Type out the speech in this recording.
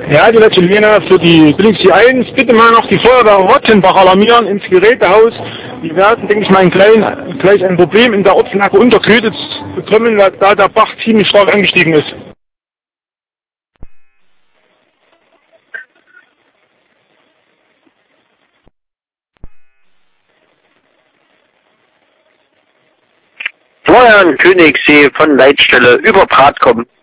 Ja, die letzte Linie für die Bildungsziel 1. Bitte mal noch die Feuerwehr Rottenbach alarmieren ins Gerätehaus. Die werden, denke ich mal, gleich ein Problem in der Ortslage unterkühlt bekommen, da der Bach ziemlich stark angestiegen ist. Florian Königssee von Leitstelle über Bratkommen.